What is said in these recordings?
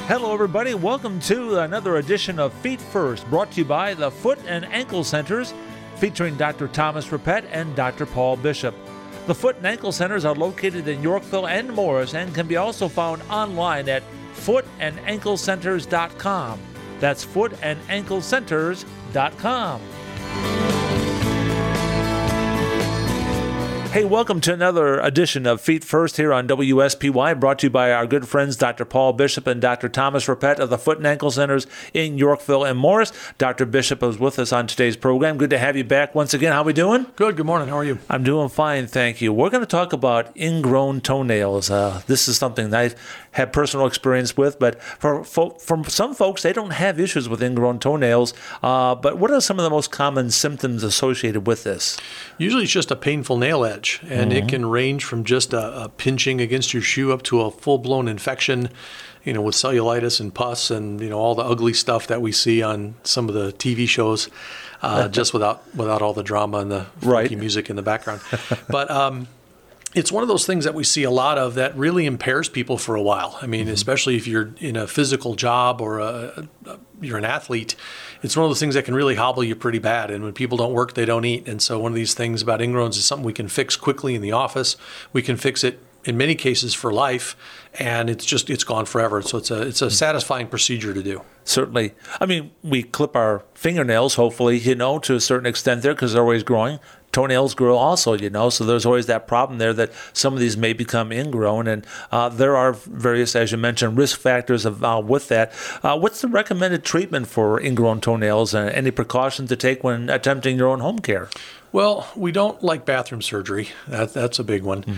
Hello, everybody. Welcome to another edition of Feet First, brought to you by the Foot and Ankle Centers, featuring Dr. Thomas Rippett and Dr. Paul Bishop. The Foot and Ankle Centers are located in Yorkville and Morris and can be also found online at footandanklecenters.com. That's footandanklecenters.com. Hey, welcome to another edition of Feet First here on WSPY, brought to you by our good friends Dr. Paul Bishop and Dr. Thomas Rippett of the Foot and Ankle Centers in Yorkville and Morris. Dr. Bishop is with us on today's program. Good to have you back once again. How are we doing? Good morning. How are you? I'm doing fine, thank you. We're going to talk about ingrown toenails. This is something that I've had personal experience with, but for some folks, they don't have issues with ingrown toenails. But what are some of the most common symptoms associated with this? Usually it's just a painful nail edge. And it can range from just a pinching against your shoe up to a full-blown infection, with cellulitis and pus and, all the ugly stuff that we see on some of the TV shows, just without all the drama and the funky music in the background. But it's one of those things that we see a lot of that really impairs people for a while. I mean, especially if you're in a physical job or you're an athlete, it's one of those things that can really hobble you pretty bad. And when people don't work, they don't eat. And so one of these things about ingrowns is something we can fix quickly in the office. We can fix it in many cases for life, and it's gone forever. So it's a satisfying procedure to do. Certainly. I mean, we clip our fingernails, hopefully, to a certain extent there because they're always growing. Toenails grow also, so there's always that problem there that some of these may become ingrown, and there are various, as you mentioned, risk factors with that. What's the recommended treatment for ingrown toenails, and any precautions to take when attempting your own home care? Well, we don't like bathroom surgery. That's a big one.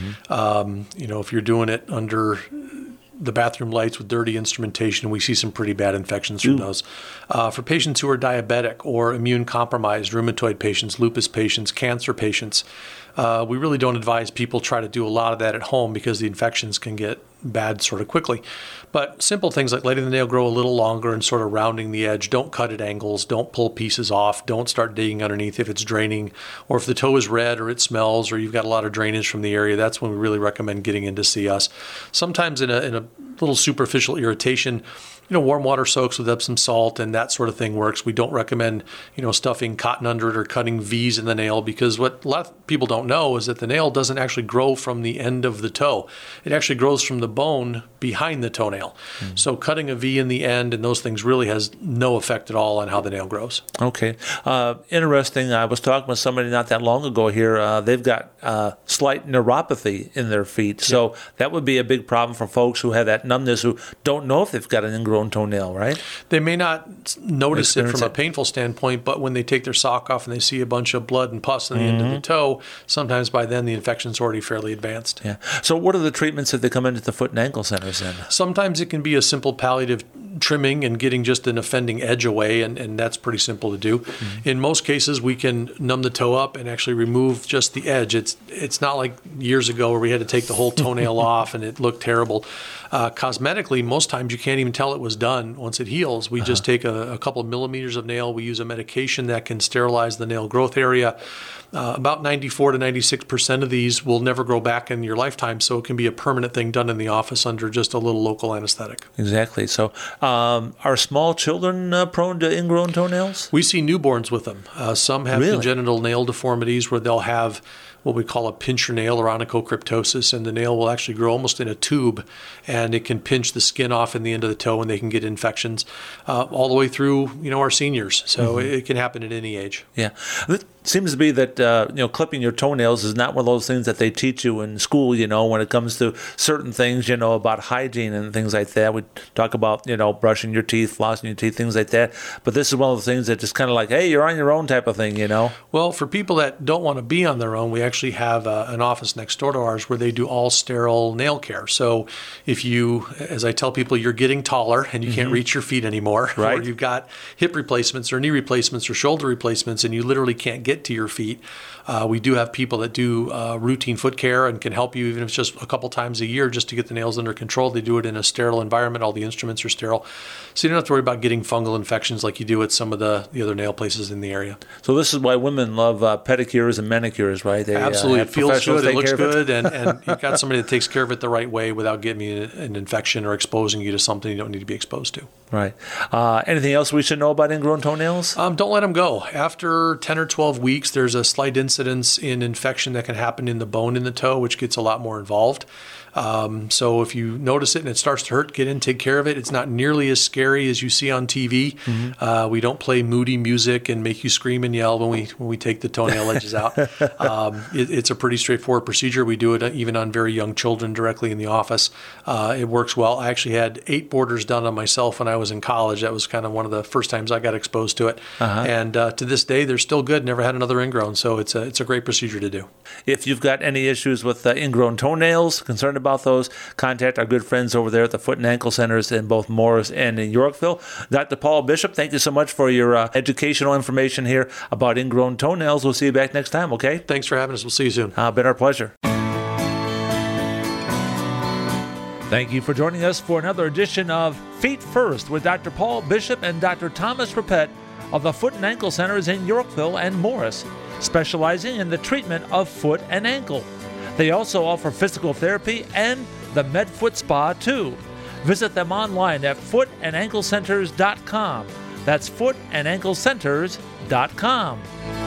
If you're doing it under the bathroom lights with dirty instrumentation, we see some pretty bad infections from those. For patients who are diabetic or immune compromised, rheumatoid patients, lupus patients, cancer patients, we really don't advise people try to do a lot of that at home because the infections can get bad sort of quickly. But simple things like letting the nail grow a little longer and sort of rounding the edge. Don't cut at angles. Don't pull pieces off. Don't start digging underneath if it's draining, or if the toe is red or it smells or you've got a lot of drainage from the area. That's when we really recommend getting in to see us. Sometimes in a little superficial irritation, warm water soaks with Epsom salt and that sort of thing works. We don't recommend, stuffing cotton under it or cutting V's in the nail, because what a lot of people don't know is that the nail doesn't actually grow from the end of the toe. It actually grows from the bone behind the toenail. So cutting a V in the end and those things really has no effect at all on how the nail grows. Okay. Interesting. I was talking with somebody not that long ago here. They've got slight neuropathy in their feet. So that would be a big problem for folks who have that numbness, who don't know if they've got an ingrown toenail, right? They may not notice it from a painful standpoint, but when they take their sock off and they see a bunch of blood and pus on the end of the toe, sometimes by then the infection's already fairly advanced. Yeah. So what are the treatments if they come into the Foot and Ankle Centers then? Sometimes it can be a simple palliative trimming and getting just an offending edge away, and that's pretty simple to do. In most cases, we can numb the toe up and actually remove just the edge. It's not like years ago where we had to take the whole toenail off and it looked terrible. Cosmetically, most times you can't even tell it was done once it heals. We just take a couple of millimeters of nail. We use a medication that can sterilize the nail growth area. About 94 to 96% of these will never grow back in your lifetime, so it can be a permanent thing done in the office under just a little local anesthetic. Exactly. So are small children prone to ingrown toenails? We see newborns with them. Some have congenital nail deformities where they'll have what we call a pincher nail or onychocryptosis, and the nail will actually grow almost in a tube, and it can pinch the skin off in the end of the toe, and they can get infections all the way through, our seniors. So it can happen at any age. Yeah. It seems to be that, clipping your toenails is not one of those things that they teach you in school, when it comes to certain things, about hygiene and things like that. We talk about, brushing your teeth, flossing your teeth, things like that. But this is one of the things that just kind of like, hey, you're on your own type of thing, Well, for people that don't want to be on their own, we actually have an office next door to ours where they do all sterile nail care. So if you, as I tell people, you're getting taller and you can't reach your feet anymore, or you've got hip replacements or knee replacements or shoulder replacements and you literally can't get get to your feet. We do have people that do routine foot care and can help you even if it's just a couple times a year just to get the nails under control. They do it in a sterile environment. All the instruments are sterile. So you don't have to worry about getting fungal infections like you do at some of the other nail places in the area. So this is why women love pedicures and manicures, right? They, Absolutely. It feels good. It looks good. It. And you've got somebody that takes care of it the right way without getting you an infection or exposing you to something you don't need to be exposed to. Right. Anything else we should know about ingrown toenails? Don't let them go. After 10 or 12 weeks, there's a slight incidence in infection that can happen in the bone in the toe, which gets a lot more involved. So if you notice it and it starts to hurt, get in, take care of it. It's not nearly as scary as you see on TV. Mm-hmm. We don't play moody music and make you scream and yell when we take the toenail edges out. It's a pretty straightforward procedure. We do it even on very young children directly in the office. It works well. I actually had 8 borders done on myself when I was in college. That was kind of one of the first times I got exposed to it. Uh-huh. And to this day, they're still good. Never had another ingrown. So it's a great procedure to do. If you've got any issues with ingrown toenails, concerned about those, contact our good friends over there at the Foot and Ankle Centers in both Morris and in Yorkville. Dr. Paul Bishop, thank you so much for your educational information here about ingrown toenails. We'll see you back next time, okay? Thanks for having us. We'll see you soon. Been our pleasure. Thank you for joining us for another edition of Feet First with Dr. Paul Bishop and Dr. Thomas Rappet of the Foot and Ankle Centers in Yorkville and Morris, specializing in the treatment of foot and ankle. They also offer physical therapy and the MedFoot Spa too. Visit them online at footandanklecenters.com. That's footandanklecenters.com.